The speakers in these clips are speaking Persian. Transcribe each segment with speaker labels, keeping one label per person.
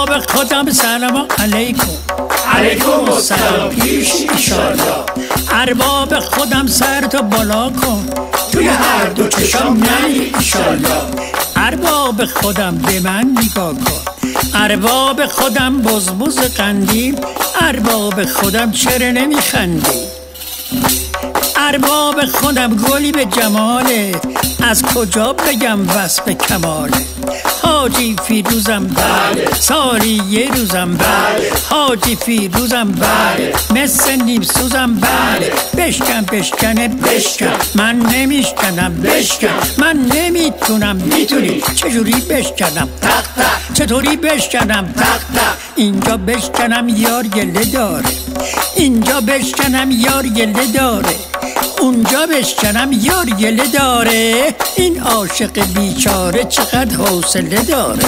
Speaker 1: ارباب خودم سلام علیکم.
Speaker 2: علیکم السلام پیش ایشالله.
Speaker 1: ارباب خودم سرتو بالا کن،
Speaker 2: توی هر دو چشام نری ایشالله.
Speaker 1: ارباب خودم به من نگاه کن، ارباب خودم بزبز قندیم، ارباب خودم چرا نمیخندی؟ ارباب خودم گلی به جماله، از کجا بگم وصف کماله؟ حاجی فیروزم بله، سالی یه روزم بله، حاجی فیروزم بله، مثل نیم سوزم بله. بشکن بشکنه بشکن، من نمیشکنم بشکن، من نمیتونم میتونی. چجوری بشکنم؟
Speaker 2: تق تق.
Speaker 1: چطوری بشکنم؟
Speaker 2: تق تق.
Speaker 1: اینجا بشکنم یار گله داره، اینجا بشکنم یار گله داره، اونجا بشکنم یار گله داره. این عاشق بیچاره چقدر حوصله داره.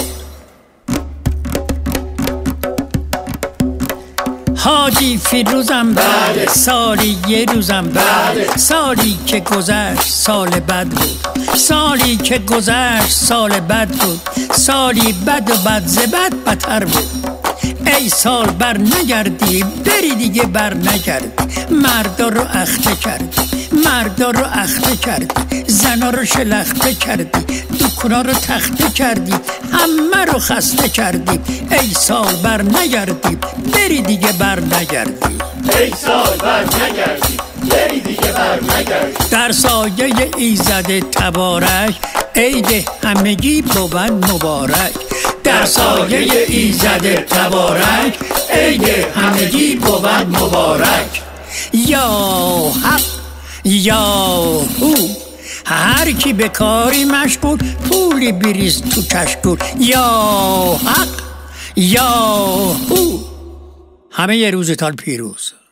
Speaker 1: حاجی فیروزم بله، سالی یه روزم بله، سالی که گذشت سال بد بود، سالی که گذشت سال بد بود، سالی بد و بد ز بد بدتر بود. ای سال بر نگردی بری دیگه بر نگردی، مردا رو اخته کردی، مردا رو اخته کردی، زنا رو شلخته کردی، دکونا رو تخته کردی، همه رو خسته کردی. ای سال بر نگردی بری دیگه بر نگردی،
Speaker 2: ای سال بر نگردی بری دیگه بر نگردی.
Speaker 1: در سایه ایزد تبارک عید همگی بود مبارک، در سایه ایزد تبارک عید همگی بود مبارک. یا حق یا هو، هر کی به کاری مشغول پولی بریز تو کشکول. یا حق یا هو، همه یه روزتان پیروز.